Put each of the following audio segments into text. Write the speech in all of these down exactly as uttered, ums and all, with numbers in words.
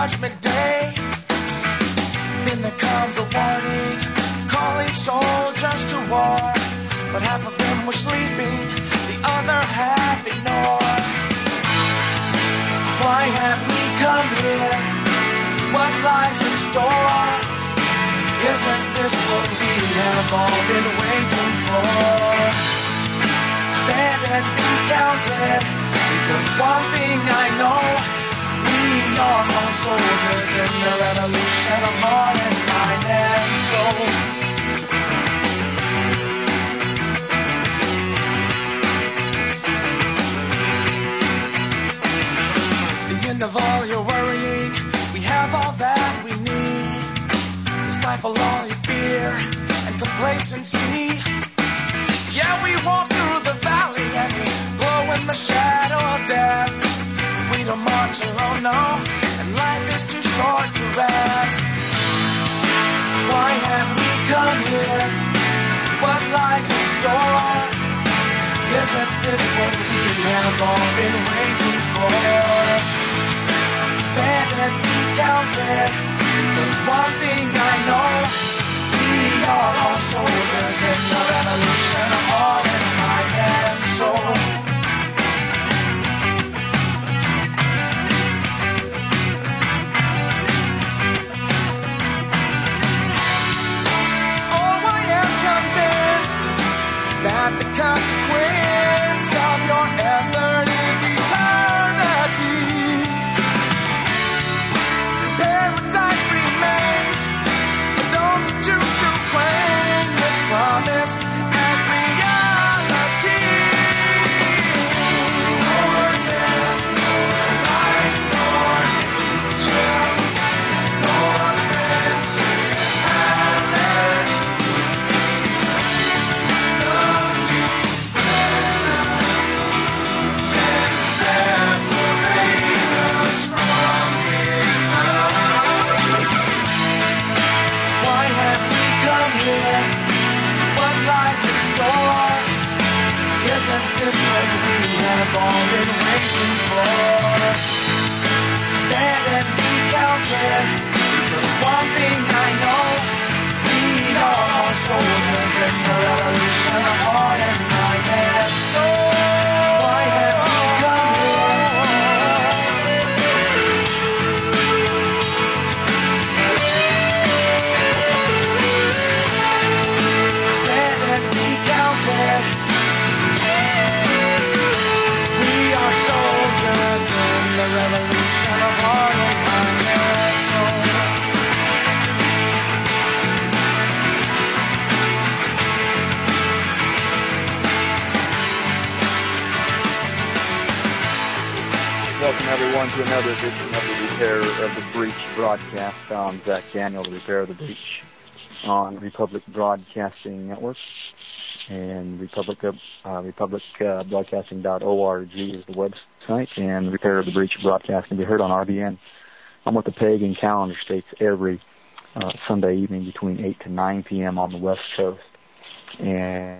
judgment day. Then there comes a warning, calling soldiers to war. But half of them were sleeping, the other half ignored. Why have we come here? What lies in store? Isn't this what we have all been waiting for? Stand and be counted, because one thing I know, we are all soldiers in the revolution of heart and mind and soul. The end of all your worrying, we have all that we need. So stifle all your fear and complacency. Yeah, we walk through the valley and we glow in the shadow of death. We don't march alone, no, and life is too short to rest. Why have we come here? What lies in store? Isn't this what we have all been waiting for? Stand and be counted, because one thing I know, we are all soldiers in the revolution of heart and mind and soul. Oh, I am convinced that the consequence of your effort is eternity. Paradise remains, but don't choose to claim this promise as reality. Nor death, nor life, nor nature, nor principality. What lies in store? Isn't this what we have all been waiting for? Stand and be counted, because one thing I know, we are all soldiers in the revolution of heart and mind and soul. Why have we come Welcome, everyone, to another edition of the Repair of the Breach broadcast. I'm Zach Daniel, the Repair of the Breach on Republic Broadcasting Network. And Republic, uh, Republic uh, Broadcasting dot org is the website. And Repair of the Breach broadcast can be heard on R B N. I'm with the pagan calendar states every uh, Sunday evening between eight to nine p.m. on the West Coast. And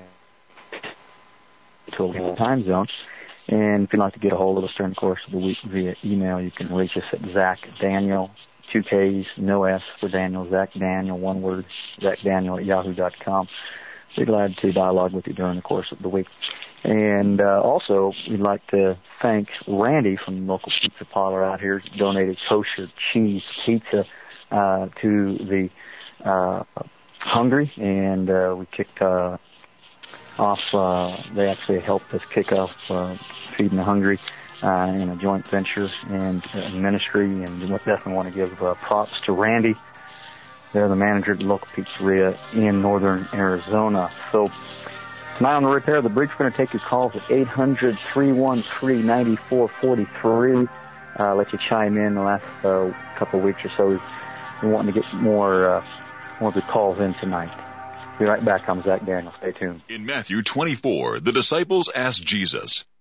to a time zone. And if you'd like to get a hold of us during the course of the week via email, you can reach us at Zach Daniel, two K's, no S for Daniel, Zach Daniel, one word, Zach Daniel at yahoo dot com. We're glad to dialogue with you during the course of the week. And uh, also, we'd like to thank Randy from the local pizza parlor out here, who donated kosher cheese pizza uh, to the uh, Hungry, and uh, we kicked uh, off, uh, they actually helped us kick off uh, Feeding the Hungry uh, in a joint venture and uh, ministry, and we definitely want to give uh, props to Randy. They're the manager at the local pizzeria in northern Arizona. So tonight on the Repair of the Breach, we're going to take your calls at eight hundred, three one three, nine four four three. Uh, let you chime in the last uh, couple of weeks or so. We're wanting to get more, uh, more of the calls in tonight. Be right back. I'm Zach Daniel. Stay tuned. In Matthew twenty-four, the disciples asked Jesus,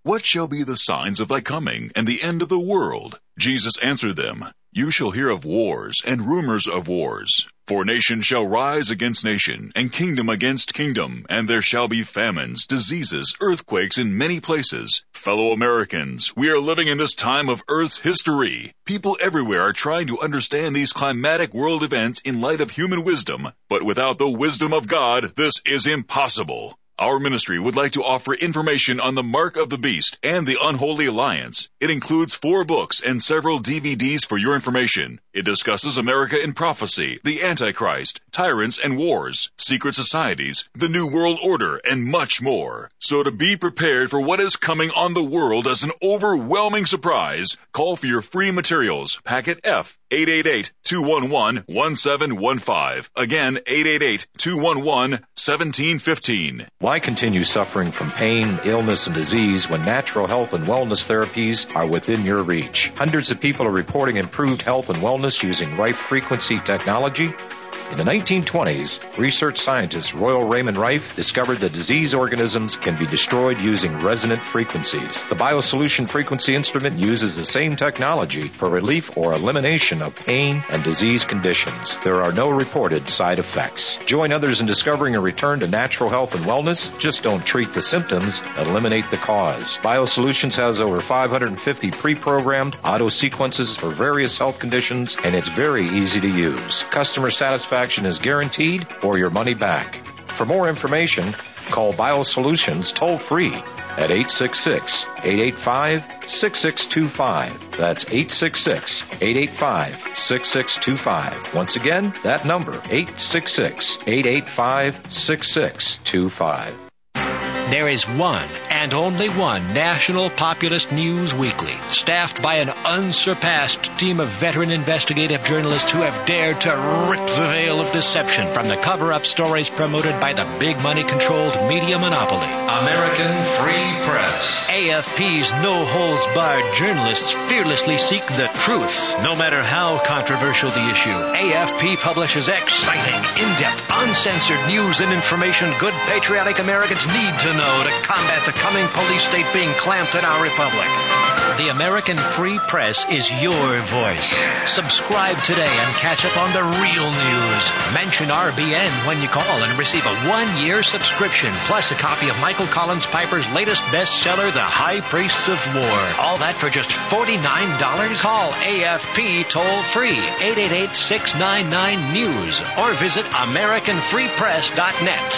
"What shall be the signs of thy coming and the end of the world?" Jesus answered them, "You shall hear of wars and rumors of wars. For nation shall rise against nation, and kingdom against kingdom, and there shall be famines, diseases, earthquakes in many places. Fellow Americans, we are living in this time of Earth's history. People everywhere are trying to understand these climatic world events in light of human wisdom, but without the wisdom of God, this is impossible. Our ministry would like to offer information on the Mark of the Beast and the Unholy Alliance. It includes four books and several D V Ds for your information. It discusses America in prophecy, the Antichrist, tyrants and wars, secret societies, the New World Order, and much more. So to be prepared for what is coming on the world as an overwhelming surprise, call for your free materials, packet F, eight eight eight, two one one, one seven one five. Again, eight eight eight, two one one, one seven one five. Why continue suffering from pain, illness, and disease when natural health and wellness therapies are within your reach? Hundreds of people are reporting improved health and wellness using Rife Frequency technology. In the nineteen twenties, research scientist Royal Raymond Rife discovered that disease organisms can be destroyed using resonant frequencies. The BioSolution frequency instrument uses the same technology for relief or elimination of pain and disease conditions. There are no reported side effects. Join others in discovering a return to natural health and wellness. Just don't treat the symptoms, eliminate the cause. BioSolutions has over five hundred fifty pre-programmed auto sequences for various health conditions, and it's very easy to use. Customer satisfaction is guaranteed or your money back. For more information, call BioSolutions toll-free at eight six six, eight eight five, six six two five. That's eight six six, eight eight five, six six two five. Once again, that number, eight six six, eight eight five, six six two five. There is one and only one National Populist News Weekly, staffed by an unsurpassed team of veteran investigative journalists who have dared to rip the veil of deception from the cover-up stories promoted by the big money-controlled media monopoly. American Free Press. A F P's no-holds-barred journalists fearlessly seek the truth, no matter how controversial the issue. A F P publishes exciting, in-depth, uncensored news and information good patriotic Americans need to know to combat the coming police state being clamped in our republic. The American Free Press is your voice. Subscribe today and catch up on the real news. Mention R B N when you call and receive a one-year subscription, plus a copy of Michael Collins Piper's latest bestseller, The High Priests of War. All that for just forty-nine dollars. Call A F P toll-free, eight eight eight, six nine nine, news, or visit American Free Press dot net.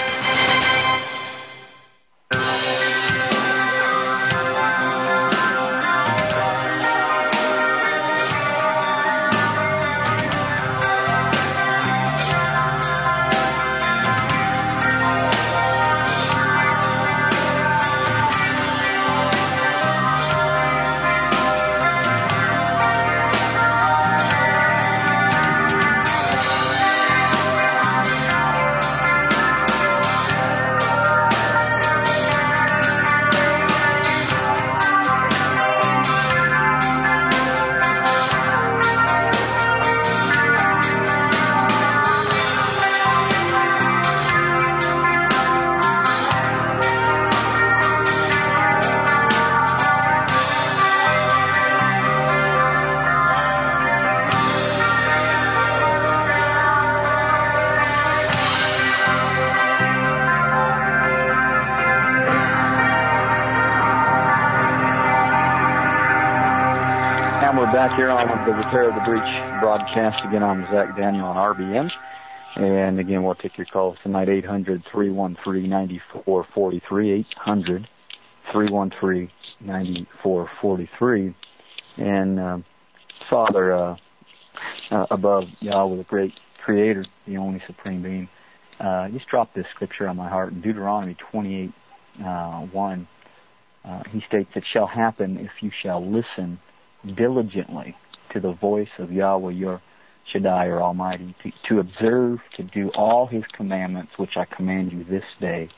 Back here on the Repair of the Breach broadcast. Again, I'm Zach Daniel on R B N. And again, we'll take your calls tonight, eight hundred, three one three, nine four four three, eight hundred, three one three, nine four four three. And uh, Father, uh, uh, above Yahweh, the great Creator, the only Supreme Being, uh, just dropped this scripture on my heart in Deuteronomy twenty-eight, uh, one. Uh, he states, "It shall happen if you shall listen diligently to the voice of Yahweh your Shaddai or Almighty, to, to observe, to do all His commandments which I command you this day."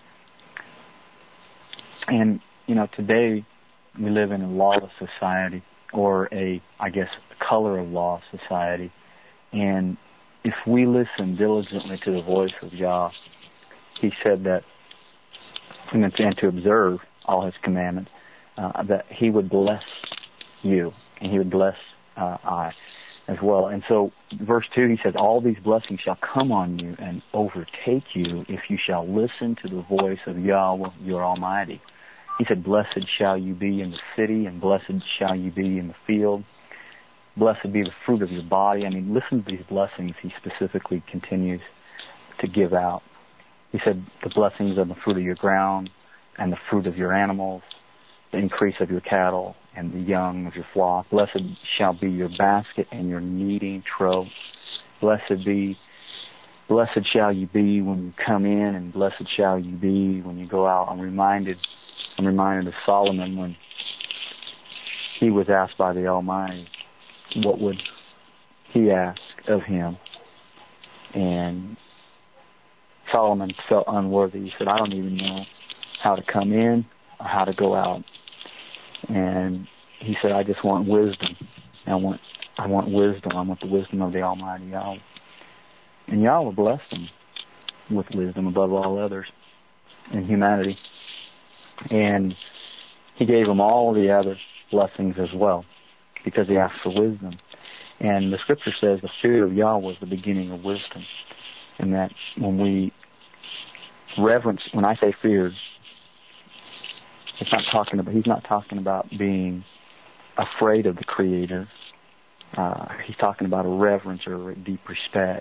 And, you know, today we live in a lawless society, or a, I guess, color of law society. And if we listen diligently to the voice of Yah, He said that, and to observe all His commandments, uh, that He would bless you, and He would bless uh, I as well. And so, verse two, He says, all these blessings shall come on you and overtake you if you shall listen to the voice of Yahweh, your Almighty. He said, blessed shall you be in the city, and blessed shall you be in the field. Blessed be the fruit of your body. I mean, listen to these blessings He specifically continues to give out. He said, the blessings of the fruit of your ground, and the fruit of your animals, the increase of your cattle, and the young of your flock. Blessed shall be your basket and your kneading trough. Blessed be, blessed shall you be when you come in, and blessed shall you be when you go out. I'm reminded, I'm reminded of Solomon when he was asked by the Almighty, what would he ask of him? And Solomon felt unworthy. He said, I don't even know how to come in or how to go out. And he said, I just want wisdom. I want I want wisdom. I want the wisdom of the Almighty Yahweh. And Yahweh blessed him with wisdom above all others in humanity. And He gave him all the other blessings as well, because he asked for wisdom. And the Scripture says the fear of Yahweh is the beginning of wisdom. And that when we reverence, when I say fear, it's not talking about, He's not talking about being afraid of the Creator. Uh, he's talking about a reverence or a deep respect.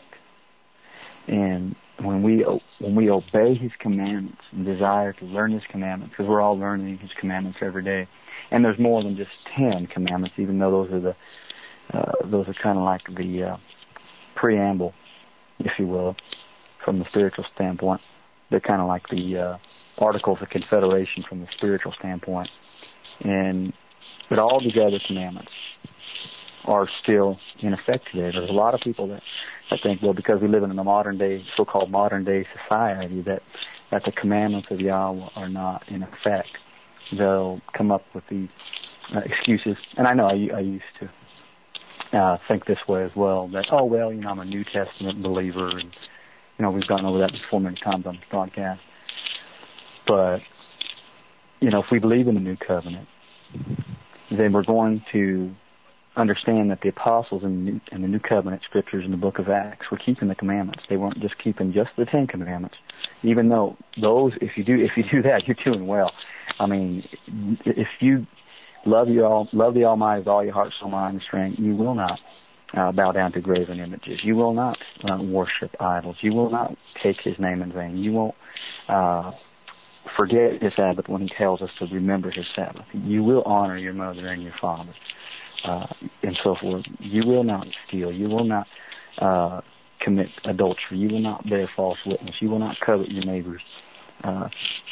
And when we when we obey His commandments and desire to learn His commandments, because we're all learning His commandments every day, and there's more than just ten commandments, even though those are the uh, those are kind of like the uh, preamble, if you will, from the spiritual standpoint. They're kind of like the uh, Articles of Confederation from the spiritual standpoint. And but all these other commandments are still in effect today. There's a lot of people that I think, well, because we live in a modern day, so-called modern day society, that that the commandments of Yahweh are not in effect. They'll come up with these uh, excuses, and I know I, I used to uh, think this way as well. That oh well, you know, I'm a New Testament believer, and you know, we've gone over that before many times on this broadcast. But you know, if we believe in the New Covenant, then we're going to understand that the apostles in the, New, in the New Covenant scriptures in the book of Acts were keeping the commandments. They weren't just keeping just the Ten Commandments, even though those, if you do, if you do that, you're doing well. I mean, if you love your all, love the Almighty with all your heart, soul, mind, and strength, you will not uh, bow down to graven images. You will not uh, worship idols. You will not take His name in vain. You won't uh, forget His Sabbath when He tells us to remember His Sabbath. You will honor your mother and your father. Uh, and so forth. You will not steal. You will not uh, commit adultery. You will not bear false witness. You will not covet your neighbor's, uh,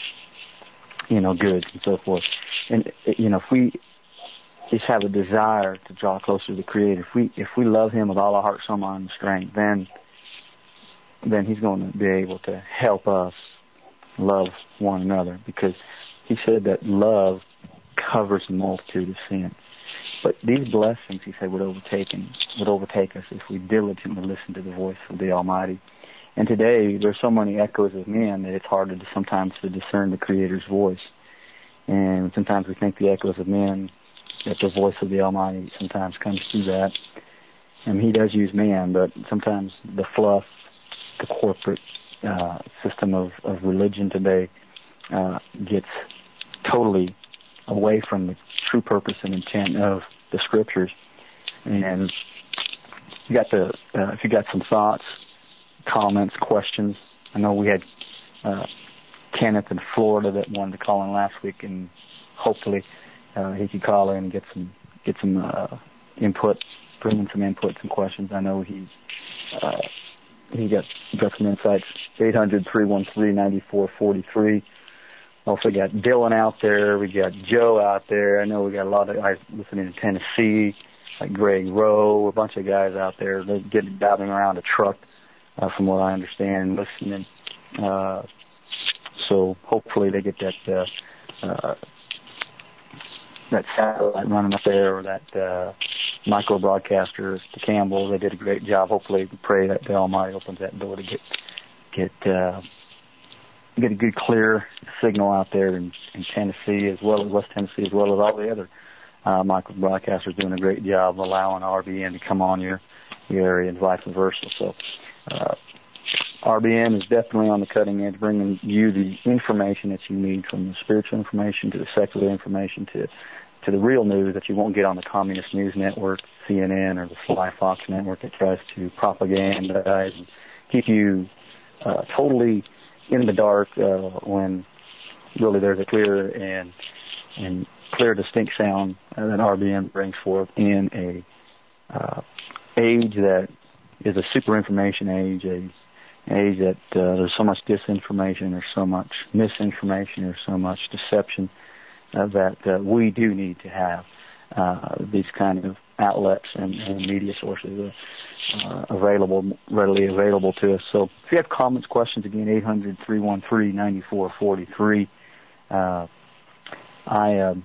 you know, goods and so forth. And you know, if we just have a desire to draw closer to the Creator, if we if we love Him with all our heart, soul, mind, and strength, then then He's going to be able to help us love one another, because He said that love covers a multitude of sins. But these blessings, He said, would overtake and would overtake us if we diligently listen to the voice of the Almighty. And today, there's so many echoes of men that it's harder to sometimes to discern the Creator's voice. And sometimes we think the echoes of men, that the voice of the Almighty sometimes comes through that. And He does use man, but sometimes the fluff, the corporate uh, system of, of religion today uh, gets totally away from the true purpose and intent of the Scriptures. And you got the uh, if you got some thoughts, comments, questions. I know we had uh, Kenneth in Florida that wanted to call in last week, and hopefully uh, he could call in and get some get some uh, input, bring in some input, some questions. I know he's uh, he got got some insights. eight hundred, three one three, nine four four three. Also got Dylan out there. We got Joe out there. I know we got a lot of guys listening to Tennessee, like Greg Rowe, a bunch of guys out there. They're getting driving around a truck, uh, from what I understand, listening. Uh, so hopefully they get that uh, uh, that satellite running up there, or that uh, micro broadcaster to Campbell. They did a great job. Hopefully, we pray that the Almighty opens that door to get get. Uh, get a good clear signal out there in, in Tennessee as well as West Tennessee as well as all the other uh, micro broadcasters doing a great job allowing R B N to come on your, your area and vice versa. So uh, R B N is definitely on the cutting edge, bringing you the information that you need, from the spiritual information to the secular information to to the real news that you won't get on the Communist News Network, C N N, or the Sly Fox Network that tries to propagandize and keep you uh, totally in the dark uh, when really there's a clear and and clear, distinct sound that R B N brings forth in a uh, age that is a super information age, a age that uh, there's so much disinformation, there's so much misinformation, there's so much deception uh, that uh, we do need to have uh, these kind of outlets and, and media sources uh, available, readily available to us. So if you have comments, questions, again, eight hundred, three one three, nine four four three. Uh, I uh,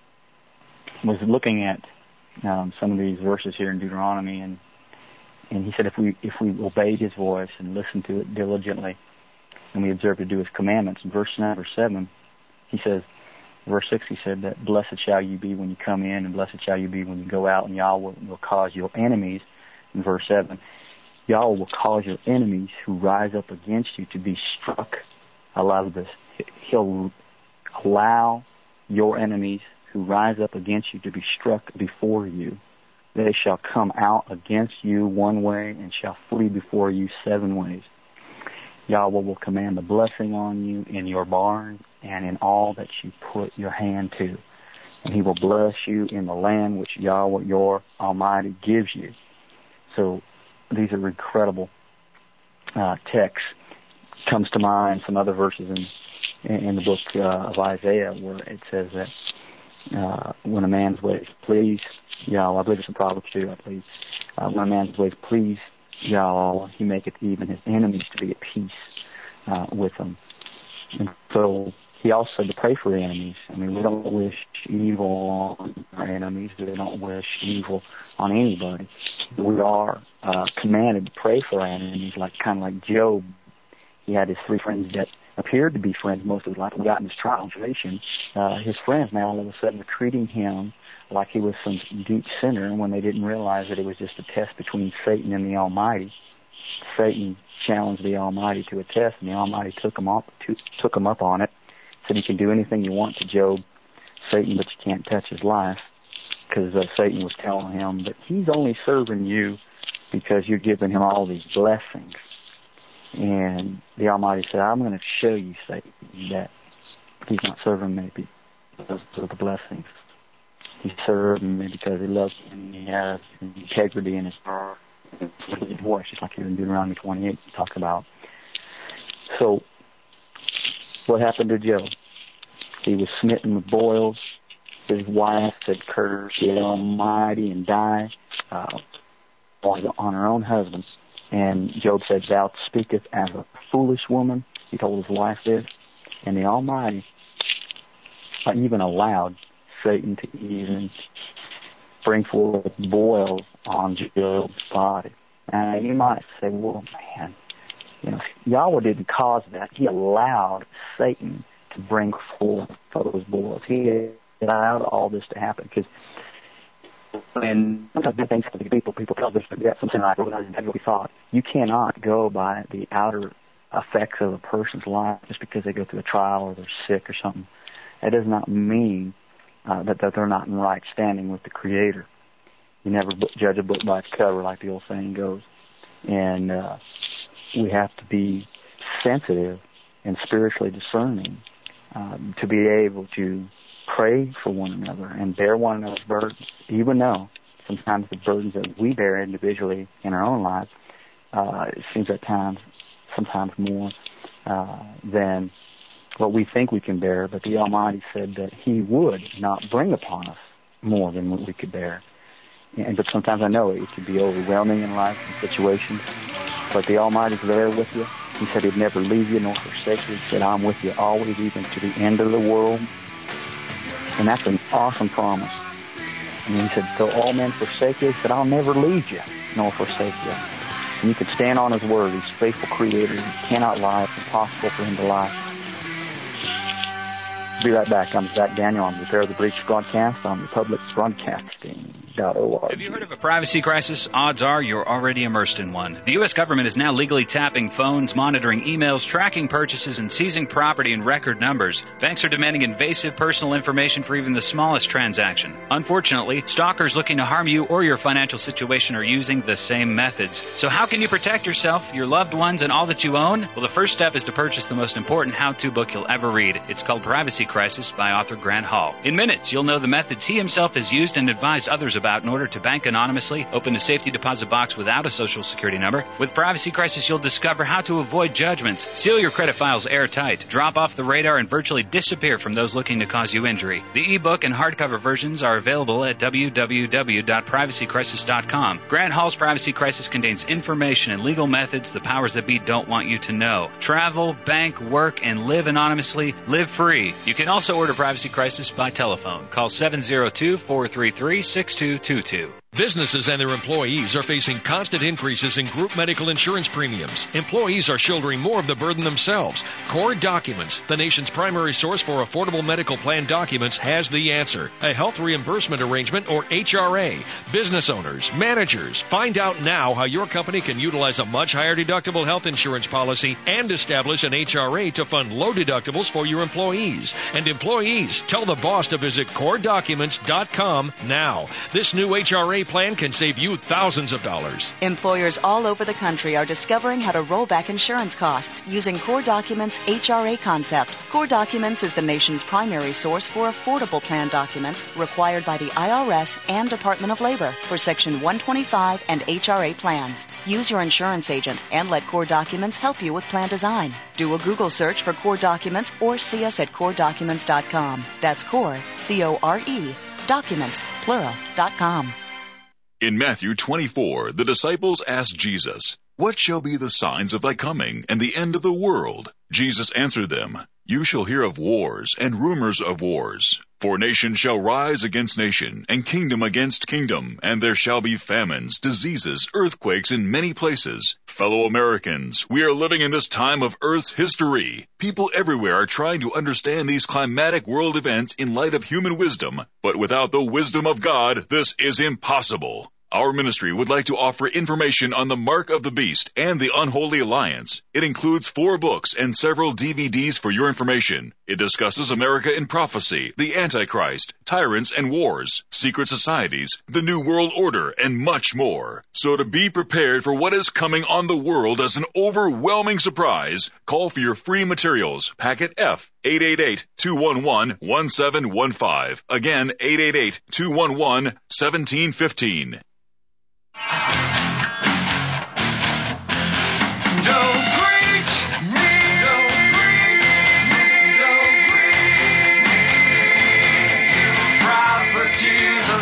was looking at um, some of these verses here in Deuteronomy, and And he said if we if we obeyed his voice and listened to it diligently, and we observed to do his commandments, in verse number seven, he says, verse six, he said that blessed shall you be when you come in, and blessed shall you be when you go out, and Yahweh will, will cause your enemies, in verse seven, Yahweh will cause your enemies who rise up against you to be struck. I love this. He'll allow your enemies who rise up against you to be struck before you. They shall come out against you one way and shall flee before you seven ways. Yahweh will command a blessing on you in your barn and in all that you put your hand to. And he will bless you in the land which Yahweh, your Almighty, gives you. So these are incredible uh, texts. Comes to mind some other verses in, in the book uh, of Isaiah where it says that uh, when a man's ways please Yahweh, I believe it's in Proverbs two, I believe. Uh, when a man's ways please Yahweh, he maketh even his enemies to be at peace uh, with him. And so he also said to pray for enemies. I mean, we don't wish evil on our enemies. We don't wish evil on anybody. We are uh, commanded to pray for our enemies, like kind of like Job. He had his three friends that appeared to be friends most of his life. When he got in his trial and tribulation, uh, his friends now all of a sudden were treating him like he was some deep sinner, and when they didn't realize that it was just a test between Satan and the Almighty. Satan challenged the Almighty to a test, and the Almighty took him up, to, took him up on it. Said, you can do anything you want to Job, Satan, but you can't touch his life, because uh, Satan was telling him that he's only serving you because you're giving him all these blessings. And the Almighty said, I'm going to show you, Satan, that he's not serving me because of the blessings. He's serving me because he loves me and he has integrity in his heart. His voice, just like here in Deuteronomy twenty-eight, he talks about. So, what happened to Job? He was smitten with boils. His wife had cursed the Almighty and died uh, on her own husband. And Job said, thou speakest as a foolish woman. He told his wife this. And the Almighty even allowed Satan to even bring forth boils on Job's body. And you might say, well, man, you know, Yahweh didn't cause that. He allowed Satan to bring forth those boils. He allowed all this to happen because when sometimes bad things happen to people, people tell us that something like what we thought. You cannot go by the outer effects of a person's life just because they go through a trial or they're sick or something. That does not mean uh, that, that they're not in right standing with the Creator. You never book, judge a book by its cover, like the old saying goes. And uh, we have to be sensitive and spiritually discerning um, to be able to pray for one another and bear one another's burdens, even though sometimes the burdens that we bear individually in our own lives, uh, it seems at times, sometimes more uh, than what we think we can bear, but the Almighty said that He would not bring upon us more than what we could bear. And, but sometimes I know it can be overwhelming in life and situations, but the Almighty's there with you. He said He'd never leave you nor forsake you. He said, I'm with you always, even to the end of the world. And that's an awesome promise. And He said, though all men forsake you, He said, I'll never leave you nor forsake you. And you can stand on His word. He's a faithful Creator. He cannot lie. It's impossible for Him to lie. Be right back. I'm Zach Daniel on Repair the Breach broadcast on republic broadcasting dot org. Have you heard of a privacy crisis? Odds are you're already immersed in one. The U S government is now legally tapping phones, monitoring emails, tracking purchases, and seizing property in record numbers. Banks are demanding invasive personal information for even the smallest transaction. Unfortunately, stalkers looking to harm you or your financial situation are using the same methods. So how can you protect yourself, your loved ones, and all that you own? Well, the first step is to purchase the most important how-to book you'll ever read. It's called Privacy Crisis by author Grant Hall. In minutes, you'll know the methods he himself has used and advised others about in order to bank anonymously, open a safety deposit box without a social security number. With Privacy Crisis, you'll discover how to avoid judgments, seal your credit files airtight, drop off the radar, and virtually disappear from those looking to cause you injury. The ebook and hardcover versions are available at w w w dot privacy crisis dot com. Grant Hall's Privacy Crisis contains information and legal methods the powers that be don't want you to know. Travel, bank, work, and live anonymously. Live free. You can also order Privacy Crisis by telephone. Call seven zero two, four three three, six two two two. Businesses and their employees are facing constant increases in group medical insurance premiums. Employees are shouldering more of the burden themselves. Core Documents, the nation's primary source for affordable medical plan documents, has the answer. A health reimbursement arrangement, or H R A. Business owners, managers, find out now how your company can utilize a much higher deductible health insurance policy and establish an H R A to fund low deductibles for your employees. And employees, tell the boss to visit core documents dot com now. This new H R A plan can save you thousands of dollars. Employers all over the country are discovering how to roll back insurance costs using Core Documents' H R A concept. Core Documents is the nation's primary source for affordable plan documents required by the I R S and Department of Labor for Section one twenty-five and H R A plans. Use your insurance agent and let Core Documents help you with plan design. Do a Google search for Core Documents or see us at core documents dot com. That's Core, C O R E, documents, plural, dot com. In Matthew twenty-four, the disciples asked Jesus, "What shall be the signs of thy coming and the end of the world?" Jesus answered them, "You shall hear of wars and rumors of wars. For nation shall rise against nation, and kingdom against kingdom, and there shall be famines, diseases, earthquakes in many places. Fellow Americans, we are living in this time of Earth's history. People everywhere are trying to understand these climatic world events in light of human wisdom, but without the wisdom of God, this is impossible. Our ministry would like to offer information on the Mark of the Beast and the Unholy Alliance. It includes four books and several D V Ds for your information. It discusses America in prophecy, the Antichrist, tyrants and wars, secret societies, the New World Order, and much more. So to be prepared for what is coming on the world as an overwhelming surprise, call for your free materials, packet F, eight eight eight, two one one, one seven one five. Again, eight eight eight, two one one, one seven one five. Don't preach me, don't preach me, don't preach me, you prophecies of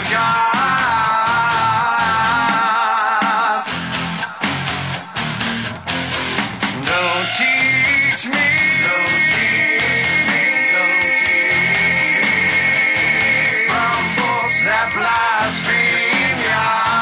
God. Don't teach me, don't teach me, don't teach me from books that blaspheme God.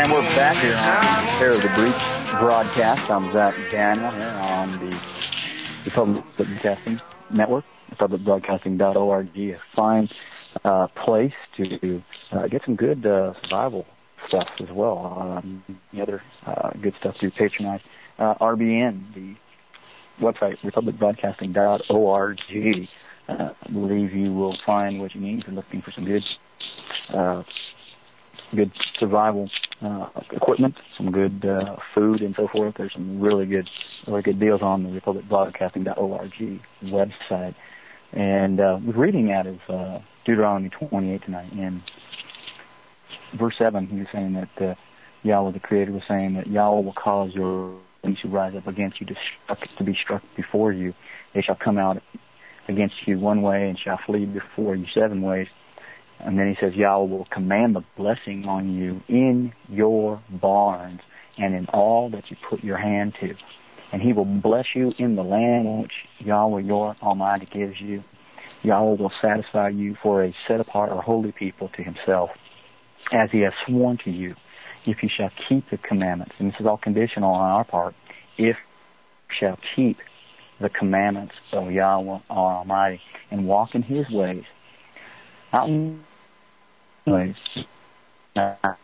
And we're back here on Care of the Breach broadcast. I'm Zach Daniel here on the Republic Broadcasting Network, republic broadcasting dot org, a fine uh, place to uh, get some good uh, survival stuff as well. Um, the other uh, good stuff to patronize uh, R B N, the website, republic broadcasting dot org. Uh, I believe you will find what you need if you're looking for some good uh, good survival uh, equipment, some good uh, food and so forth. There's some really good really good deals on the republic broadcasting dot org website. And uh, we're reading out of uh, Deuteronomy twenty-eight tonight. In verse seven, he was saying that uh, Yahweh, the Creator, was saying that Yahweh will cause your enemies to rise up against you, to, struck, to be struck before you. They shall come out against you one way and shall flee before you seven ways. And then he says, Yahweh will command the blessing on you in your barns and in all that you put your hand to. And he will bless you in the land which Yahweh your Almighty gives you. Yahweh will satisfy you for a set-apart or holy people to himself, as he has sworn to you, if you shall keep the commandments. And this is all conditional on our part. If you shall keep the commandments of Yahweh our Almighty and walk in his ways. Not in ways. Not,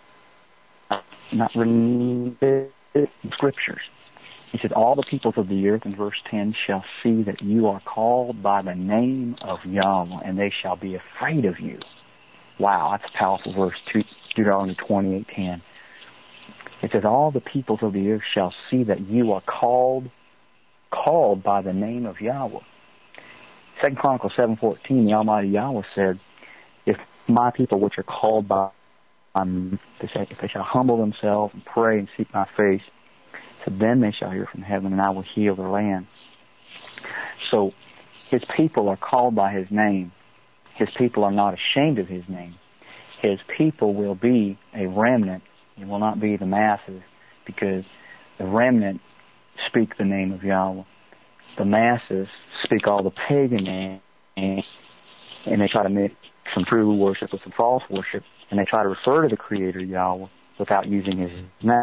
not reading the scriptures. He said, all the peoples of the earth, in verse ten, shall see that you are called by the name of Yahweh, and they shall be afraid of you. Wow, that's a powerful verse, Deuteronomy twenty-eight ten. It says, all the peoples of the earth shall see that you are called, called by the name of Yahweh. Second Chronicles seven fourteen, the Almighty Yahweh said, if my people which are called by um, if they shall humble themselves and pray and seek my face, so then they shall hear from heaven, and I will heal their land. So his people are called by his name. His people are not ashamed of his name. His people will be a remnant. It will not be the masses, because the remnant speak the name of Yahweh. The masses speak all the pagan names, and they try to mix some true worship with some false worship, and they try to refer to the Creator Yahweh without using his name.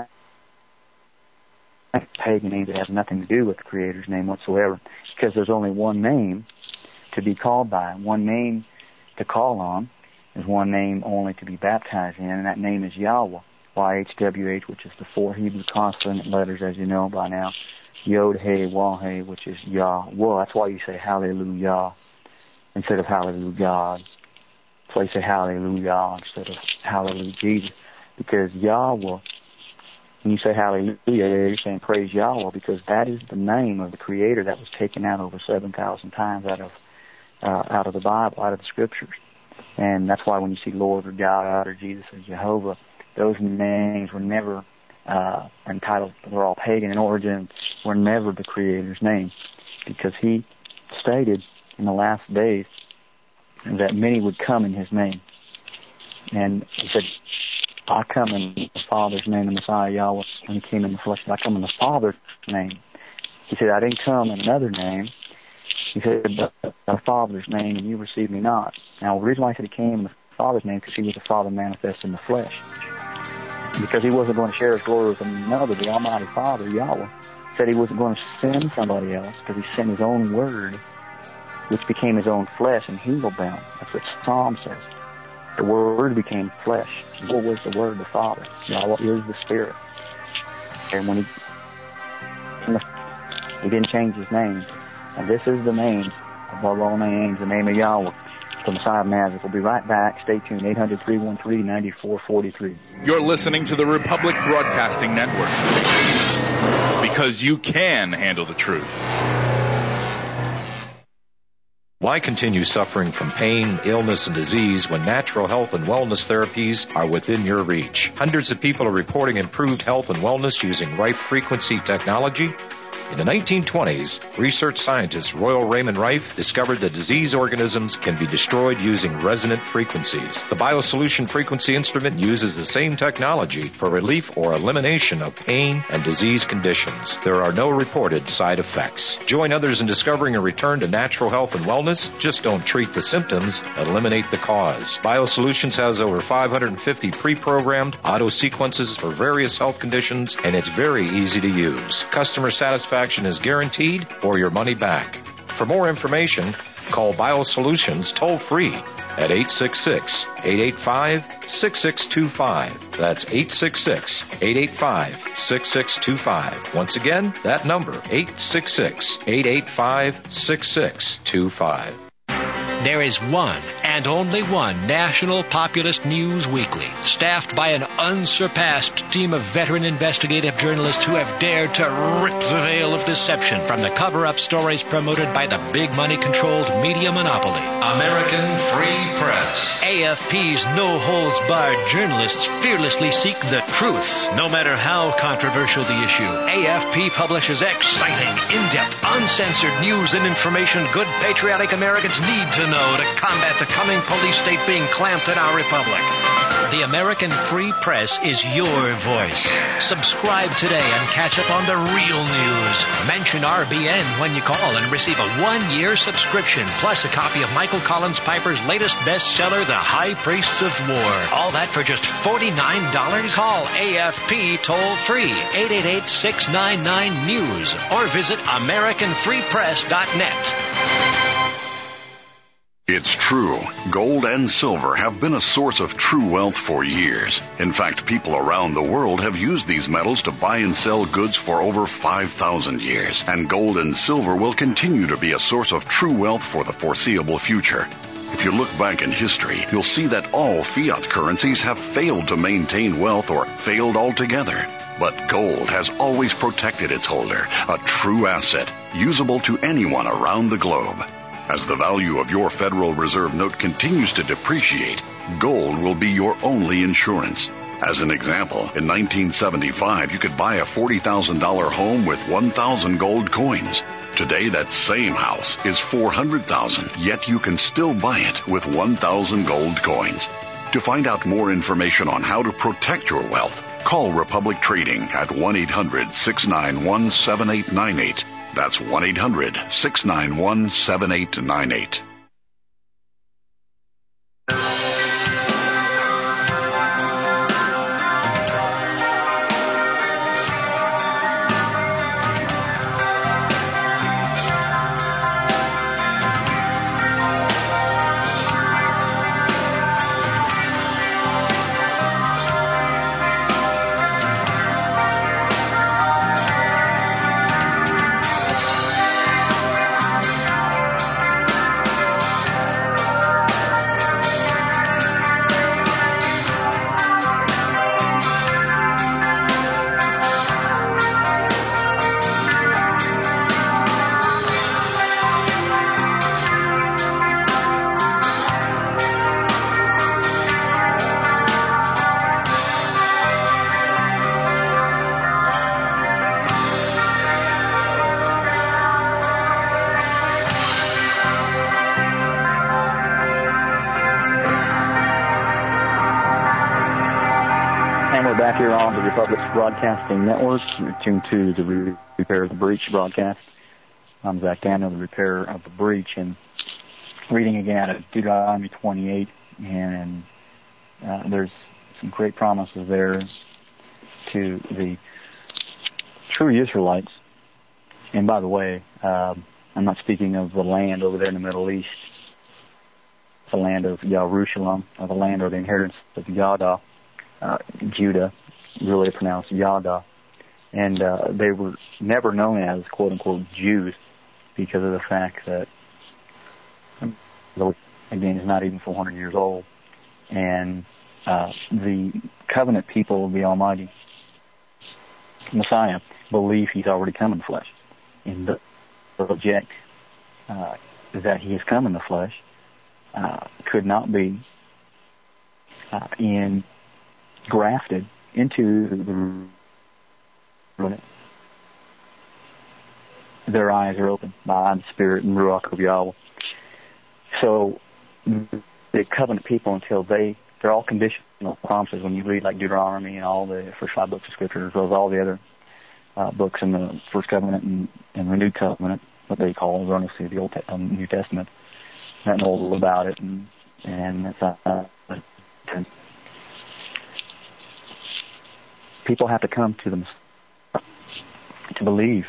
Pagan name that has nothing to do with the Creator's name whatsoever, because there's only one name to be called by, one name to call on. There's one name only to be baptized in, and that name is Yahweh, Y H W H, which is the four Hebrew consonant letters, as you know by now, Yod, He, Wah, He, which is Yahweh. That's why you say Hallelujah instead of Hallelujah. That's why you say Hallelujah instead of Hallelujah Jesus, because Yahweh, when you say hallelujah, you're saying praise Yahweh, because that is the name of the Creator that was taken out over seven thousand times out of uh, out of the Bible, out of the Scriptures. And that's why when you see Lord or God or Jesus or Jehovah, those names were never uh, entitled, they're all pagan in origin, were never the Creator's name, because he stated in the last days that many would come in his name. And he said, I come in the Father's name, the Messiah Yahweh, when he came in the flesh. I come in the Father's name. He said, I didn't come in another name. He said, the, the Father's name, and you receive me not. Now, the reason why I said he came in the Father's name, because he was the Father manifest in the flesh. Because he wasn't going to share his glory with another. The Almighty Father, Yahweh, said he wasn't going to send somebody else, because he sent his own word, which became his own flesh and healed them. That's what Psalm says. The Word became flesh. What was the Word? The Father. Yahweh is the Spirit. And when he, he didn't change his name. And this is the name above all names, the name of Yahweh, the Messiah of Nazareth. We'll be right back. Stay tuned. eight hundred, three one three, nine four four three. You're listening to the Republic Broadcasting Network, because you can handle the truth. Why continue suffering from pain, illness, and disease when natural health and wellness therapies are within your reach? Hundreds of people are reporting improved health and wellness using right frequency technology. In the nineteen twenties, research scientist Royal Raymond Rife discovered that disease organisms can be destroyed using resonant frequencies. The BioSolution frequency instrument uses the same technology for relief or elimination of pain and disease conditions. There are no reported side effects. Join others in discovering a return to natural health and wellness. Just don't treat the symptoms, eliminate the cause. BioSolutions has over five hundred fifty pre-programmed auto sequences for various health conditions, and it's very easy to use. Customer satisfaction is guaranteed or your money back. For more information, call BioSolutions toll-free at eight six six, eight eight five, six six two five. That's eight six six, eight eight five, six six two five. Once again, that number, eight six six, eight eight five, six six two five. There is one and only one National Populist News Weekly, staffed by an unsurpassed team of veteran investigative journalists who have dared to rip the veil of deception from the cover-up stories promoted by the big money-controlled media monopoly. American Free Press. A F P's no-holds-barred journalists fearlessly seek the truth, no matter how controversial the issue. A F P publishes exciting, in-depth, uncensored news and information good patriotic Americans need to know to combat the coming police state being clamped in our republic. The American Free Press is your voice. Subscribe today and catch up on the real news. Mention R B N when you call and receive a one-year subscription, plus a copy of Michael Collins Piper's latest bestseller, The High Priests of War. All that for just forty-nine dollars. Call A F P toll-free, eight eight eight, six nine nine, news, or visit American Free Press dot net. It's true. Gold and silver have been a source of true wealth for years. In fact, people around the world have used these metals to buy and sell goods for over five thousand years. And gold and silver will continue to be a source of true wealth for the foreseeable future. If you look back in history, you'll see that all fiat currencies have failed to maintain wealth or failed altogether. But gold has always protected its holder, a true asset, usable to anyone around the globe. As the value of your Federal Reserve note continues to depreciate, gold will be your only insurance. As an example, in nineteen seventy-five, you could buy a forty thousand dollars home with one thousand gold coins. Today, that same house is four hundred thousand dollars, yet you can still buy it with one thousand gold coins. To find out more information on how to protect your wealth, call Republic Trading at one eight hundred, six nine one, seven eight nine eight. That's one eight hundred, six nine one, seven eight nine eight. Back here on the Republic Broadcasting Network, you're tuned to the Repair of the Breach broadcast. I'm Zach Daniel, the Repair of the Breach, and reading again out of Deuteronomy twenty-eight, and uh, there's some great promises there to the true Israelites. And by the way, uh, I'm not speaking of the land over there in the Middle East, the land of Yerushalayim, or the land or the inheritance of Yada. Uh, Judah, really pronounced Yada, and uh, they were never known as quote-unquote Jews because of the fact that, again, is not even four hundred years old, and uh, the covenant people of the Almighty Messiah believe He's already come in the flesh, and the project uh, that He has come in the flesh uh, could not be uh, in grafted into the their eyes are open by the Spirit and Ruach of Yahweh. So the covenant people, until they, they're all conditional promises. When you read like Deuteronomy and all the first five books of Scripture, as well as all the other uh, books in the First Covenant and, and Renewed Covenant, what they call erroneously the Old Te- um, New Testament, that knows about it, and and it's, uh, people have to come to them to believe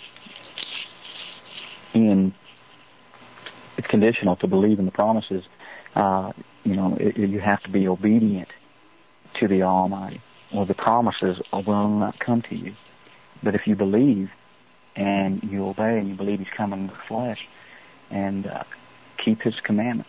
in. It's conditional to believe in the promises. Uh, you know, it, it, you have to be obedient to the Almighty, or the promises will not come to you. But if you believe and you obey and you believe He's coming in the flesh, and uh, keep His commandments.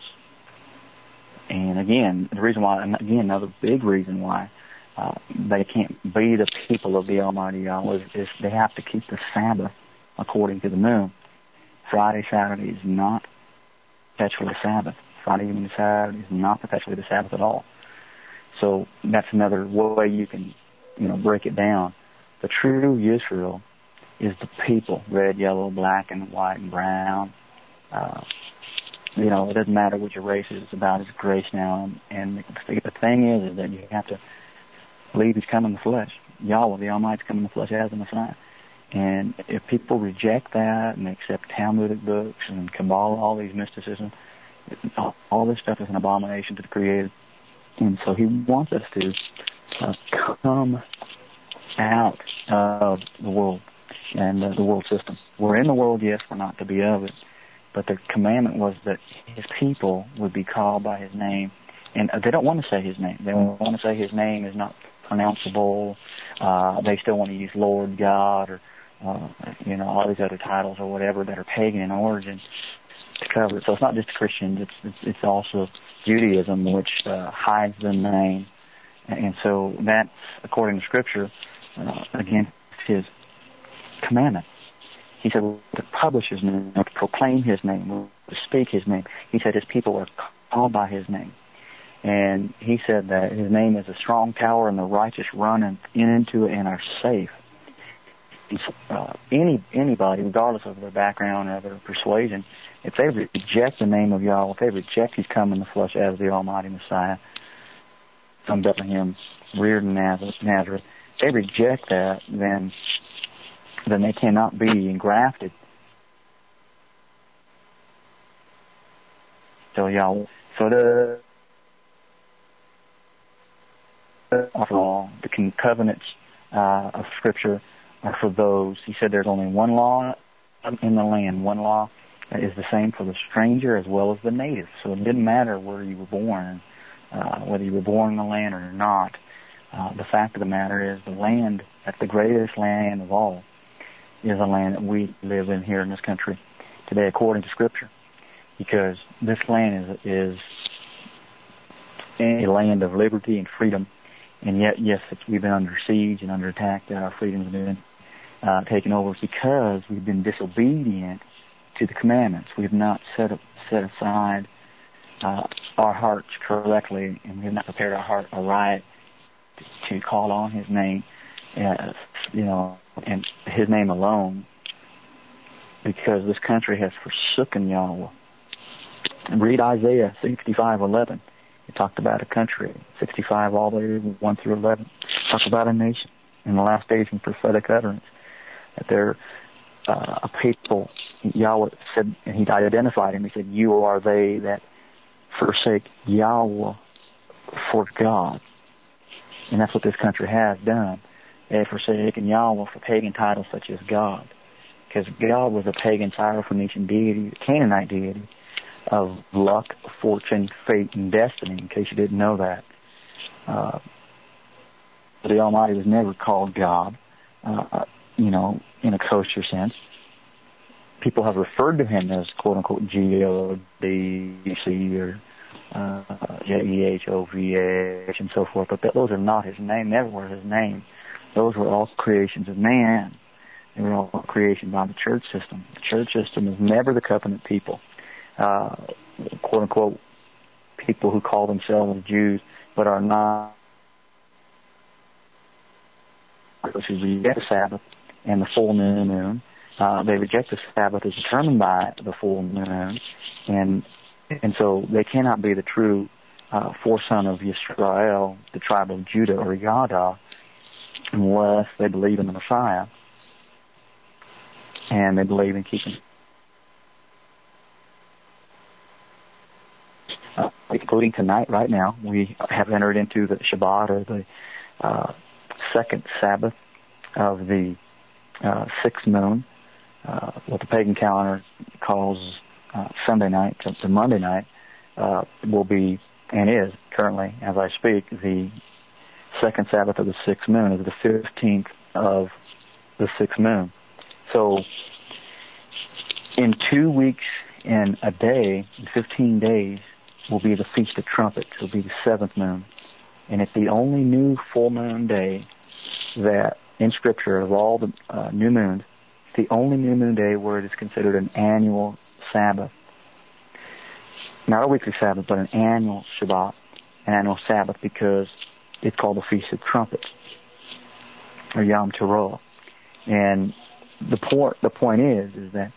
And again, the reason why, and again, another big reason why uh, they can't be the people of the Almighty Yahweh is, is they have to keep the Sabbath according to the moon. Friday, Saturday is not perpetually the Sabbath. Friday evening to Saturday is not perpetually the Sabbath at all. So that's another way you can, you know, break it down. The true Israel is the people, red, yellow, black, and white, and brown. Uh, you know, it doesn't matter what your race is. It's about His grace now. And, and the, the thing is, is that you have to believe He's come in the flesh. Yahweh, the Almighty, is come in the flesh as the Messiah. And if people reject that and accept Talmudic books and Kabbalah, all these mysticism, all, all this stuff is an abomination to the Creator. And so He wants us to uh, come out of the world and uh, the world system. We're in the world, yes, we're not to be of it. But the commandment was that His people would be called by His name. And they don't want to say His name. They want to say His name is not pronounceable. Uh, they still want to use Lord God or, uh, you know, all these other titles or whatever that are pagan in origin to cover it. So it's not just Christians. It's, it's, it's also Judaism, which uh, hides the name. And so that's, according to Scripture, uh, against His commandment. He said to publish His name, to proclaim His name, to speak His name. He said His people are called by His name. And He said that His name is a strong tower and the righteous run in, in into it and are safe. Uh, any Anybody, regardless of their background or their persuasion, if they reject the name of Yahweh, if they reject He's come in the flesh as the Almighty Messiah, from Bethlehem, reared in Nazareth, Nazareth, if they reject that, then then they cannot be engrafted to Yahweh. So the after all, the covenants uh, of Scripture are for those. He said there's only one law in the land. One law is the same for the stranger as well as the native. So it didn't matter where you were born, uh, whether you were born in the land or not. Uh, the fact of the matter is the land, that's the greatest land of all, is a land that we live in here in this country today according to Scripture. Because this land is, is a land of liberty and freedom. And yet, yes, it's, we've been under siege and under attack, that our freedoms have been uh, taken over because we've been disobedient to the commandments. We've not set up, set aside uh, our hearts correctly, and we've not prepared our heart aright to, to call on His name, uh, you know, and His name alone, because this country has forsaken Yahweh. And read Isaiah sixty-five eleven. It talked about a country, sixty-five all the way one through eleven. It talked about a nation in the last days in prophetic utterance, that they're uh, a people. Yahweh said, and He identified him. He said, "You are they that forsake Yahweh for God." And that's what this country has done. They have forsaken Yahweh for pagan titles such as God, because God was a pagan Syrophoenician deity, a Canaanite deity of luck, fortune, fate, and destiny, in case you didn't know that. Uh, the Almighty was never called God, uh, you know, in a kosher sense. People have referred to Him as, quote-unquote, G O D C or uh, J E H O V H and so forth, but that, those are not His name, never were His name. Those were all creations of man. They were all creations by the church system. The church system is never the covenant people. Uh, quote unquote, people who call themselves Jews but are not, who reject the Sabbath and the full moon, uh, they reject the Sabbath as determined by the full moon, and and so they cannot be the true uh, foreson of Yisrael, the tribe of Judah or Yada, unless they believe in the Messiah and they believe in keeping, uh, including tonight, right now, we have entered into the Shabbat, or the uh, second Sabbath of the uh, sixth moon, uh, what the pagan calendar calls uh, Sunday night to, to Monday night, uh, will be, and is currently, as I speak, the second Sabbath of the sixth moon, is the fifteenth of the sixth moon. So in two weeks and a day, in fifteen days, will be the Feast of Trumpets. It will be the seventh moon. And it's the only new full moon day that in Scripture, of all the uh, new moons, it's the only new moon day where it is considered an annual Sabbath. Not a weekly Sabbath, but an annual Shabbat, an annual Sabbath, because it's called the Feast of Trumpets, or Yom Teruah. And the point, the point is, is that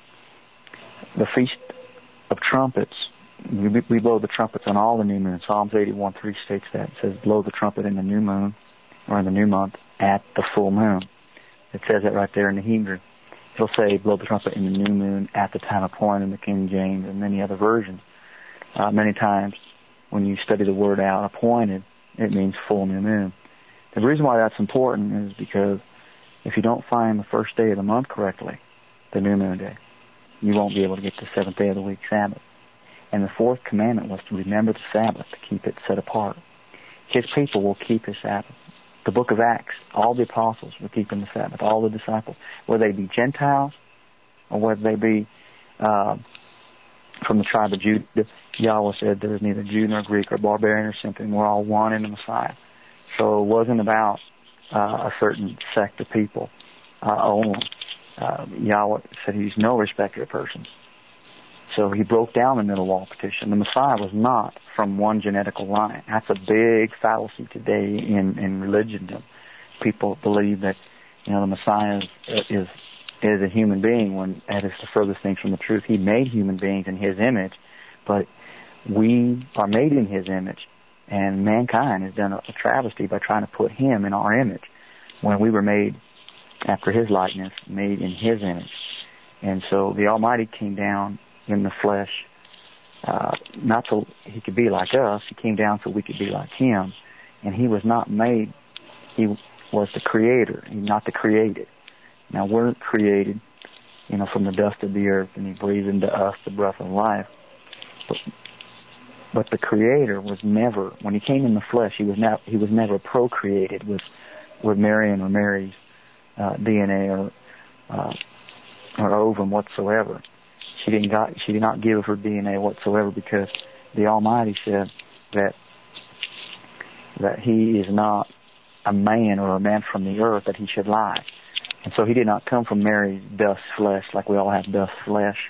the Feast of Trumpets, we, we blow the trumpets on all the new moons. Psalms eighty-one three states that. It says, blow the trumpet in the new moon, or in the new month, at the full moon. It says that right there in the Hebrew. It'll say, blow the trumpet in the new moon at the time appointed in the King James and many other versions. Uh, many times when you study the word out, appointed, it means full new moon. The reason why that's important is because if you don't find the first day of the month correctly, the new moon day, you won't be able to get the seventh day of the week Sabbath. And the fourth commandment was to remember the Sabbath, to keep it set apart. His people will keep his Sabbath. The book of Acts, all the apostles were keeping the Sabbath, all the disciples, whether they be Gentiles or whether they be uh, from the tribe of Judah. Yahweh said there is neither Jew nor Greek or barbarian or something. We're all one in the Messiah. So it wasn't about uh, a certain sect of people uh, only. Uh, Yahweh said he's no respecter of persons. So he broke down the middle wall partition. The Messiah was not from one genetical line. That's a big fallacy today in, in religion. People believe that, you know, the Messiah is, is is a human being, when that is the furthest thing from the truth. He made human beings in his image, but we are made in his image, and mankind has done a, a travesty by trying to put him in our image when we were made after his likeness, made in his image. And so the Almighty came down in the flesh, uh, not so he could be like us. He came down so we could be like him. And he was not made, he was the creator, he's not the created. Now we're created, you know, from the dust of the earth, and he breathed into us the breath of life. But, but the creator was never, when he came in the flesh, he was not, he was never procreated with, with Marion or Mary's uh, D N A or, uh, or ovum whatsoever. She didn't got, she did not give her D N A whatsoever, because the Almighty said that that he is not a man or a man from the earth that he should lie. And so he did not come from Mary's dust flesh, like we all have dust flesh.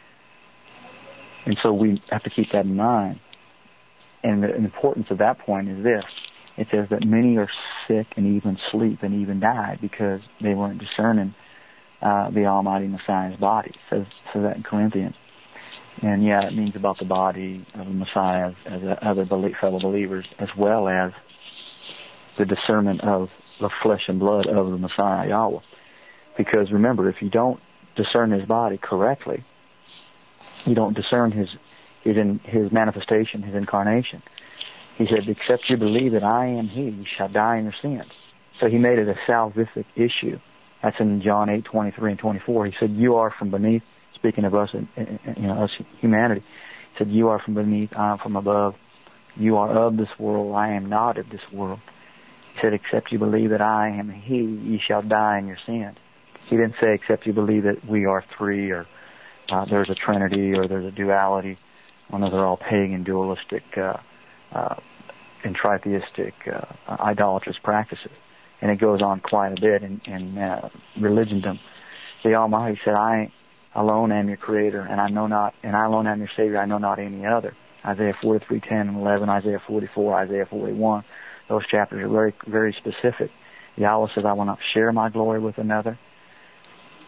And so we have to keep that in mind. And the importance of that point is this. It says that many are sick and even sleep and even died because they weren't discerning Uh, the Almighty Messiah's body. It says, says that in Corinthians. And yeah, it means about the body of the Messiah as, as other belie- fellow believers, as well as the discernment of the flesh and blood of the Messiah, Yahweh. Because remember, if you don't discern his body correctly, you don't discern his his, in, his manifestation, his incarnation. He said, except you believe that I am he, you shall die in your sins. So he made it a salvific issue. That's in John eight twenty-three and twenty-four. He said, you are from beneath, speaking of us, you know, us humanity. He said, you are from beneath, I am from above. You are of this world, I am not of this world. He said, except you believe that I am he, ye shall die in your sins. He didn't say, except you believe that we are three, or uh, there's a trinity, or there's a duality. One of they're all pagan, dualistic, uh, uh, and tritheistic, uh, idolatrous practices. And it goes on quite a bit in, in uh, religiondom. The Almighty said, I alone am your creator, and I know not, and I alone am your savior, I know not any other. Isaiah forty-three, ten and eleven, Isaiah forty-four, Isaiah forty-one. Those chapters are very, very specific. Yahweh says, I will not share my glory with another.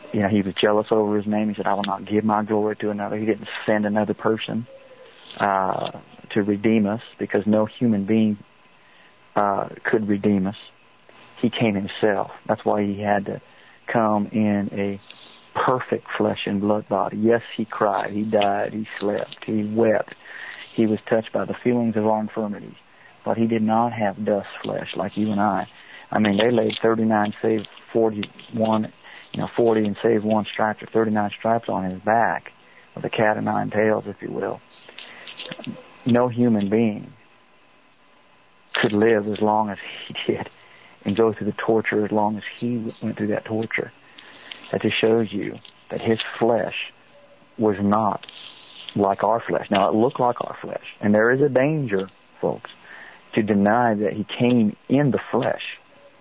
you know, he was jealous over his name. He said, I will not give my glory to another. He didn't send another person uh, to redeem us, because no human being uh, could redeem us. He came himself. That's why he had to come in a perfect flesh and blood body. Yes, he cried, he died, he slept, he wept. He was touched by the feelings of our infirmities. But he did not have dust flesh like you and I. I mean, they laid thirty-nine, saved forty-one, you know, forty and saved one stripe, or thirty-nine stripes on his back, with a cat of nine tails, if you will. No human being could live as long as he did and go through the torture as long as he went through that torture. That just shows you that his flesh was not like our flesh. Now, it looked like our flesh. And there is a danger, folks, to deny that he came in the flesh.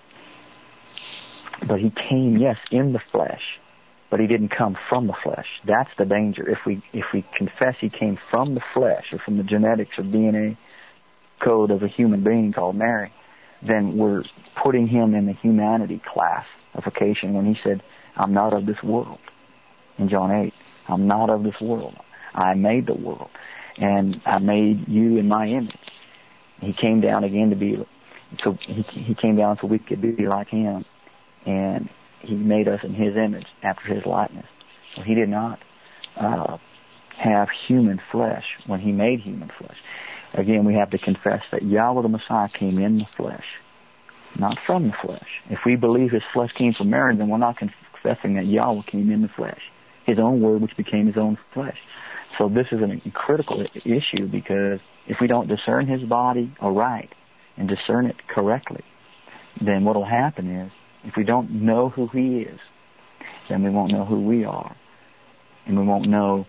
But he came, yes, in the flesh, but he didn't come from the flesh. That's the danger. If we if we confess he came from the flesh, or from the genetics or D N A code of a human being called Mary, then we're putting him in the humanity classification when he said, I'm not of this world. In John eight, I'm not of this world. I made the world, and I made you in my image. He came down again to be, so he, he came down so we could be like him, and he made us in his image after his likeness. So he did not uh, have human flesh when he made human flesh. Again, we have to confess that Yahweh the Messiah came in the flesh, not from the flesh. If we believe his flesh came from Mary, then we're not confessing that Yahweh came in the flesh, his own word which became his own flesh. So this is a critical issue, because if we don't discern his body aright and discern it correctly, then what will happen is, if we don't know who he is, then we won't know who we are. And we won't know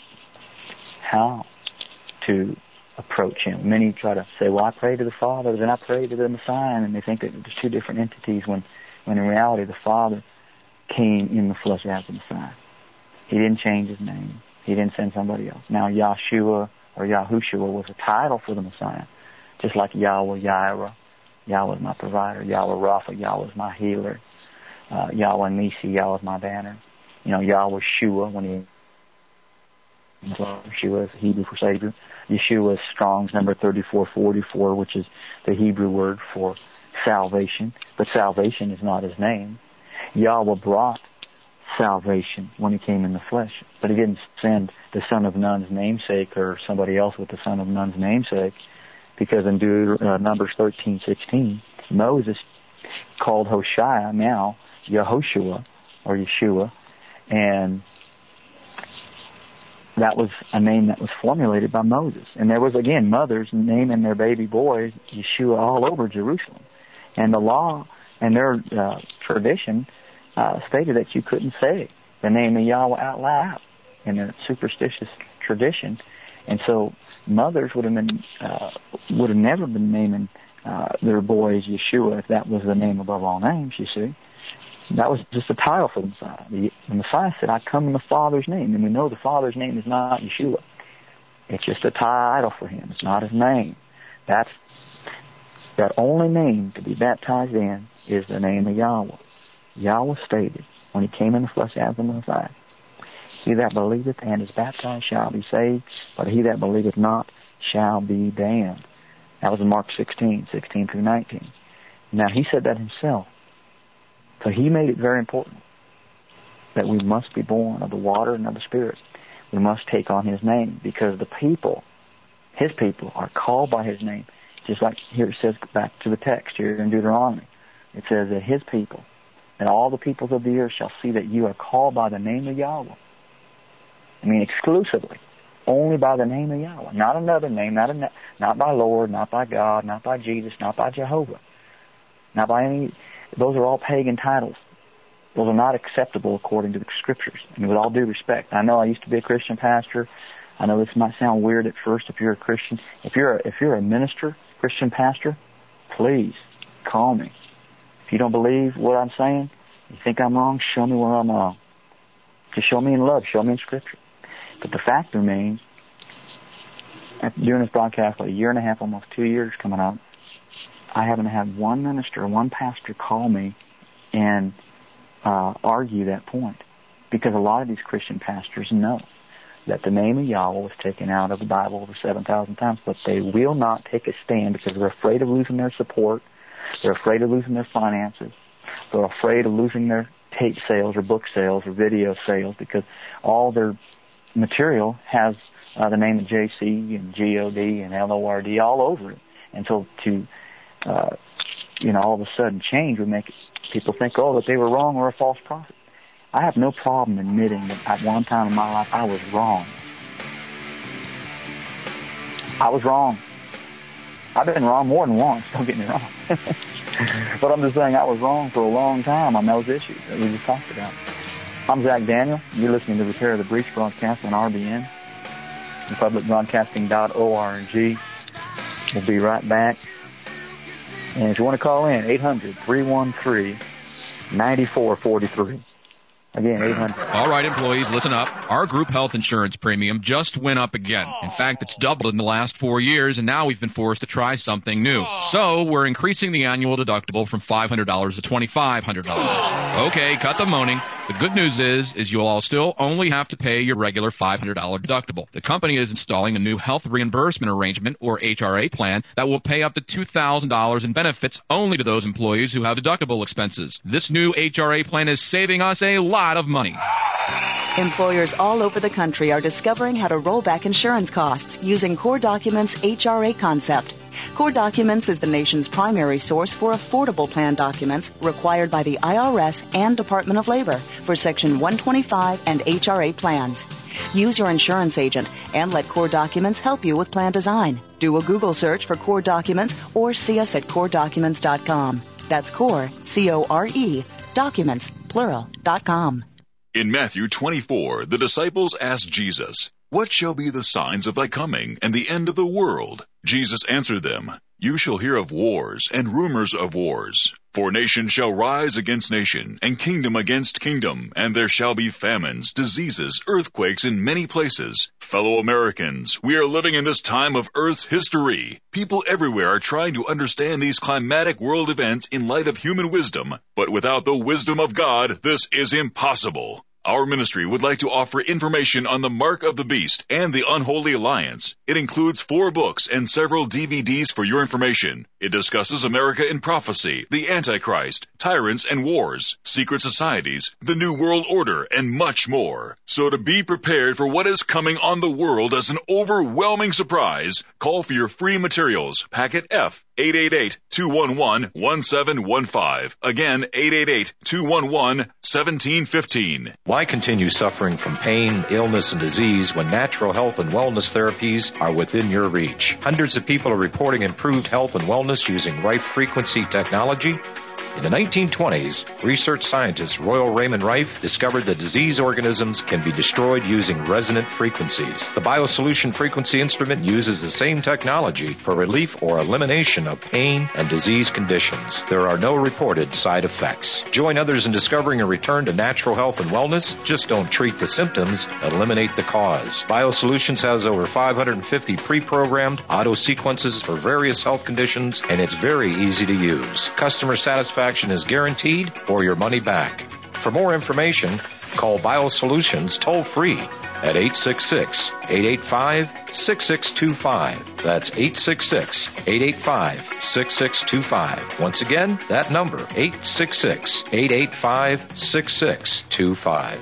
how to approach him. Many try to say, well, I pray to the Father, then I pray to the Messiah, and they think that there's two different entities, when, when in reality the Father came in the flesh as the Messiah. He didn't change his name. He didn't send somebody else. Now, Yahshua or Yahushua was a title for the Messiah, just like Yahweh, Yireh. Yahweh is my provider. Yahweh Rapha, Yahweh is my healer. Uh, Yahweh Nisi, Yahweh is my banner. You know, Yahweh Shua, when he Yeshua is Hebrew for Savior. Yeshua is Strong's number thirty-four forty-four, which is the Hebrew word for salvation. But salvation is not his name. Yahweh brought salvation when he came in the flesh, but he didn't send the son of Nun's namesake or somebody else with the son of Nun's namesake, because in Deut- uh, Numbers thirteen sixteen, Moses called Hoshea now Yehoshua or Yeshua, and that was a name that was formulated by Moses. And there was, again, mothers naming their baby boys Yeshua all over Jerusalem. And the law and their uh, tradition uh, stated that you couldn't say the name of Yahweh out loud in a superstitious tradition. And so mothers would have been uh, would have never been naming uh, their boys Yeshua if that was the name above all names, you see. That was just a title for the Messiah. The, the Messiah said, I come in the Father's name. And we know the Father's name is not Yeshua. It's just a title for him. It's not his name. That's that only name to be baptized in is the name of Yahweh. Yahweh stated when he came in the flesh as the Messiah, he that believeth and is baptized shall be saved, but he that believeth not shall be damned. That was in Mark sixteen, sixteen through nineteen. Now, he said that himself. So he made it very important that we must be born of the water and of the Spirit. We must take on his name, because the people, his people, are called by his name. Just like here it says, back to the text here in Deuteronomy, it says that his people and all the peoples of the earth shall see that you are called by the name of Yahweh. I mean, exclusively, only by the name of Yahweh, not another name, not a, not by Lord, not by God, not by Jesus, not by Jehovah, not by any. Those are all pagan titles. Those are not acceptable according to the Scriptures. I mean, with all due respect, I know I used to be a Christian pastor. I know this might sound weird at first if you're a Christian. If you're a, if you're a minister, Christian pastor, please call me. If you don't believe what I'm saying, you think I'm wrong, show me where I'm wrong. Just show me in love, show me in Scripture. But the fact remains, after doing this broadcast for a year and a half, almost two years coming up, I haven't had one minister, one pastor call me and uh, argue that point. because a lot of these Christian pastors know that the name of Yahweh was taken out of the Bible over seven thousand times, but they will not take a stand because they're afraid of losing their support. They're afraid of losing their finances. They're afraid of losing their tape sales or book sales or video sales because all their material has uh, the name of J C and G O D and L O R D all over it. And so to, uh, you know, all of a sudden change would make people think, oh, that they were wrong or a false prophet. I have no problem admitting that at one time in my life I was wrong. I was wrong. I've been wrong more than once, don't get me wrong. But I'm just saying I was wrong for a long time on those issues that we just talked about. I'm Zach Daniel. You're listening to Repair of the Breach broadcast on R B N, republic broadcasting dot org. We'll be right back. And if you want to call in, eight hundred, three one three, nine four four three. Again, eight hundred. All right, employees, listen up. Our group health insurance premium just went up again. In fact, it's doubled in the last four years, and now we've been forced to try something new. So we're increasing the annual deductible from five hundred dollars to twenty-five hundred dollars. Okay, cut the moaning. The good news is, is you'll all still only have to pay your regular five hundred dollars deductible. The company is installing a new health reimbursement arrangement, or H R A plan, that will pay up to two thousand dollars in benefits only to those employees who have deductible expenses. This new H R A plan is saving us a lot of money. Employers all over the country are discovering how to roll back insurance costs using Core Documents' H R A concept. Core Documents is the nation's primary source for affordable plan documents required by the I R S and Department of Labor for Section one twenty-five and H R A plans. Use your insurance agent and let Core Documents help you with plan design. Do a Google search for Core Documents or see us at core documents dot com. That's Core, C O R E, documents, plural, dot com. In Matthew twenty-four, the disciples asked Jesus, "What shall be the signs of thy coming and the end of the world?" Jesus answered them, "You shall hear of wars and rumors of wars. For nation shall rise against nation, and kingdom against kingdom, and there shall be famines, diseases, earthquakes in many places." Fellow Americans, we are living in this time of Earth's history. People everywhere are trying to understand these climatic world events in light of human wisdom, but without the wisdom of God, this is impossible. Our ministry would like to offer information on the Mark of the Beast and the Unholy Alliance. It includes four books and several D V Ds for your information. It discusses America in prophecy, the Antichrist, tyrants and wars, secret societies, the New World Order, and much more. So to be prepared for what is coming on the world as an overwhelming surprise, call for your free materials, packet F, eight eight eight, two one one, one seven one five. Again, eight eight eight, two one one, one seven one five. Why continue suffering from pain, illness, and disease when natural health and wellness therapies are within your reach? Hundreds of people are reporting improved health and wellness using Rife frequency technology. In the nineteen twenties, research scientist Royal Raymond Rife discovered that disease organisms can be destroyed using resonant frequencies. The BioSolution frequency instrument uses the same technology for relief or elimination of pain and disease conditions. There are no reported side effects. Join others in discovering a return to natural health and wellness. Just don't treat the symptoms, eliminate the cause. BioSolutions has over five hundred fifty pre-programmed auto sequences for various health conditions, and it's very easy to use. Customer satisfaction is guaranteed or your money back. For more information, call BioSolutions toll-free at eight six six, eight eight five, six six two five. That's eight six six, eight eight five, six six two five. Once again, that number, eight six six, eight eight five, six six two five.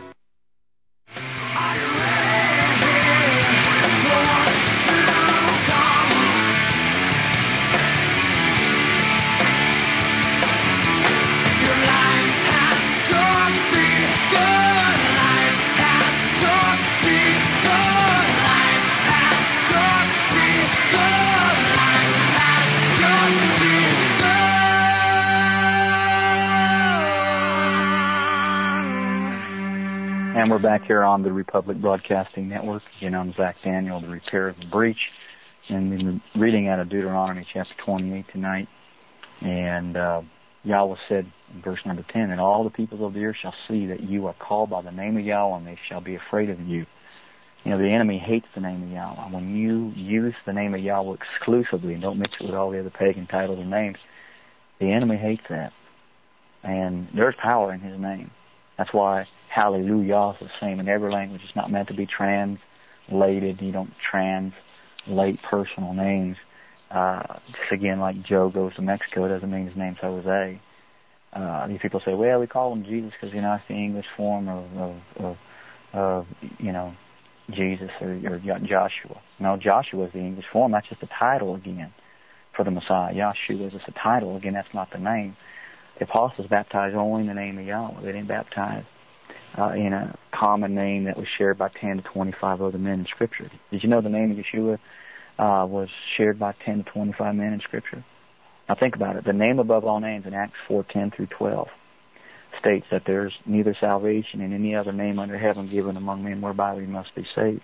And we're back here on the Republic Broadcasting Network. Again, I'm Zach Daniel, the Repair of the Breach. And we've been reading out of Deuteronomy chapter twenty-eight tonight. And uh, Yahweh said in verse number ten, "And all the peoples of the earth shall see that you are called by the name of Yahweh, and they shall be afraid of you." You know, the enemy hates the name of Yahweh. When you use the name of Yahweh exclusively and don't mix it with all the other pagan titles and names, the enemy hates that. And there's power in his name. That's why hallelujah is the same in every language. It's not meant to be translated. You don't translate personal names. Uh, just again, like Joe goes to Mexico, it doesn't mean his name's Jose. Uh, these people say, well, we call him Jesus because, you know, that's the English form of, of, of, of you know, Jesus or, or Joshua. No, Joshua is the English form. That's just a title again for the Messiah. Yahshua is just a title. Again, that's not the name. The apostles baptized only in the name of Yahweh. They didn't baptize uh, in a common name that was shared by ten to twenty-five other men in Scripture. Did you know the name of Yeshua uh, was shared by ten to twenty-five men in Scripture? Now think about it. The name above all names in Acts four ten through twelve states that there's neither salvation in any other name under heaven given among men whereby we must be saved.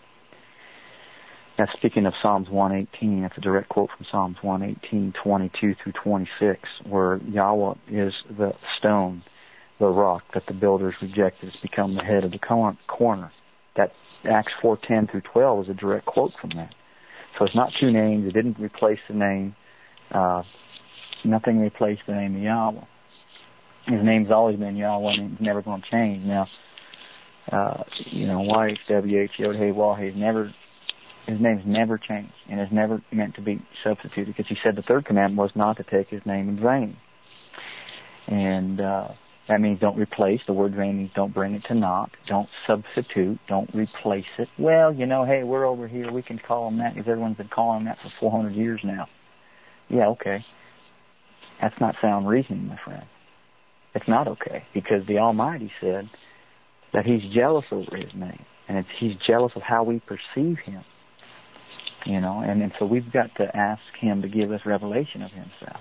Now speaking of Psalms one eighteen, that's a direct quote from Psalms one eighteen, twenty-two through twenty-six, where Yahweh is the stone, the rock that the builders rejected has become the head of the corner. That Acts four ten through twelve is a direct quote from that. So it's not two names. It didn't replace the name. Uh, nothing replaced the name of Yahweh. His name's always been Yahweh, and it's never going to change. Now, uh, you know, Y H W H Yod-Heh Wah-Heh, never, his name's never changed, and is never meant to be substituted, because he said the third commandment was not to take his name in vain. And uh, that means don't replace. The word vain means don't bring it to naught. Don't substitute. Don't replace it. Well, you know, hey, we're over here. We can call him that because everyone's been calling him that for four hundred years now. Yeah, okay. That's not sound reasoning, my friend. It's not okay, because the Almighty said that he's jealous over his name, and it's, he's jealous of how we perceive him, you know, and, and so we've got to ask him to give us revelation of himself.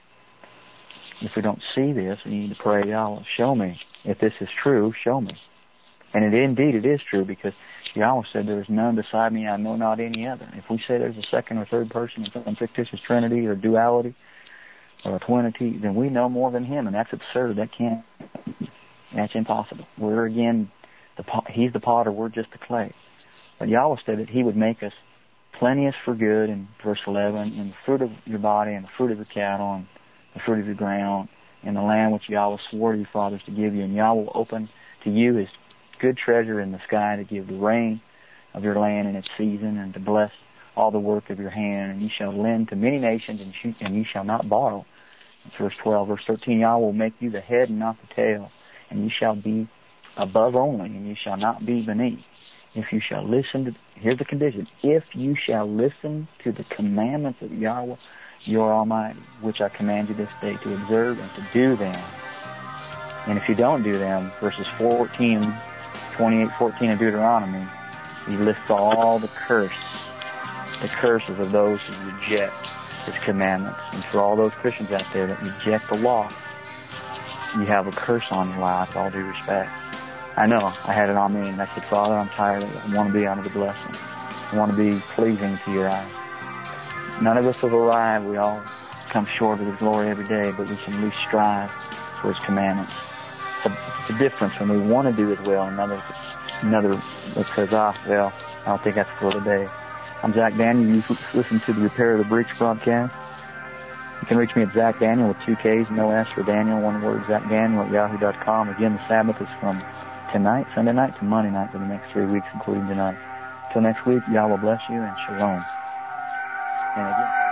If we don't see this, we need to pray, Yahweh, show me. If this is true, show me. And it, indeed it is true, because Yahweh said there is none beside me, I know not any other. If we say there's a second or third person in some fictitious trinity or duality, or a twinity, then we know more than him, and that's absurd. That can't, that's impossible. We're again, the he's the potter, we're just the clay. But Yahweh said that he would make us plenteous for good in verse eleven, in the fruit of your body, and the fruit of your cattle, and the fruit of your ground, and the land which Yahweh swore to your fathers to give you. And Yahweh will open to you his good treasure in the sky to give the rain of your land in its season, and to bless all the work of your hand. And you shall lend to many nations, and, you, and you shall not borrow. Verse twelve, verse thirteen, Yahweh will make you the head and not the tail, and you shall be above only, and you shall not be beneath. If you shall listen to, here's the condition, if you shall listen to the commandments of Yahweh, your Almighty, which I command you this day to observe and to do them. And if you don't do them, verses fourteen, twenty-eight, fourteen of Deuteronomy, he lists all the curse, the curses of those who reject his commandments. And for all those Christians out there that reject the law, you have a curse on your life, all due respect. I know, I had it on me, and I said, Father, I'm tired of it. I want to be under the blessing. I want to be pleasing to your eyes. None of us have arrived. We all come short of his glory every day, but we can at least strive for his commandments. It's a, it's a difference when we want to do his will, and another, another that says, ah, well, I don't think that's for today. I'm Zach Daniel. You listen to the Repair of the Breach broadcast. You can reach me at Zach Daniel with two K's, no S for Daniel, one word, Zach Daniel at yahoo dot com. Again, the Sabbath is from tonight, Sunday night, to Monday night for the next three weeks, including tonight. Till next week, Yahweh bless you, and shalom. And again,